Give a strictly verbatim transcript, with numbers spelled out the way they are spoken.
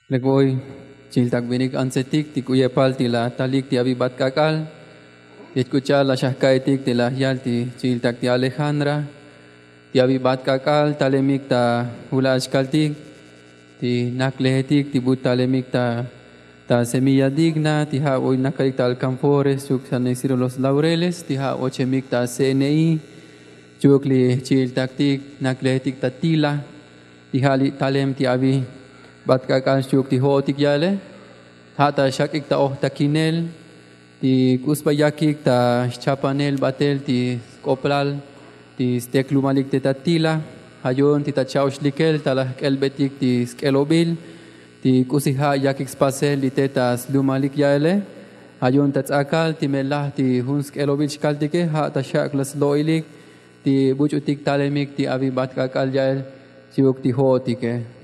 Legoy, chiltak binik ansetik ti kuyepal ti la talik ti abibat kakal. Ti escuchar la shahkaitik ti la yal ti chiltak ti Alejandra. Ti abibat kakal talemik ta hula ashkaltik. Ti naklehetik ti but talemik ta ta semilla digna. Ti ha hoy nakalik ta alcanfores chuk San Isidro Los Laureles. Ti ha ochemik ta C N I. Chukli chiltak tik naklehetik ta tila. Ti hali talem ti abi bat kakal chuk ti hotik yale. Hata shakik ta oh takinel. Ti kusbayakik ta chapanel batel ti kopral. Ti steklumalik ti tatila. Hayon ti tachaushlikel talah elbetik ti skelobil. Ti kusiha yakik spasel ti tetas lumalik yale. Hayon tatsakal ti melah ti hun skelobil shkaltike. Hata shaklas loilik. Ti buchutik talemik ti abi bat kakal yale. Chuk ti hotike.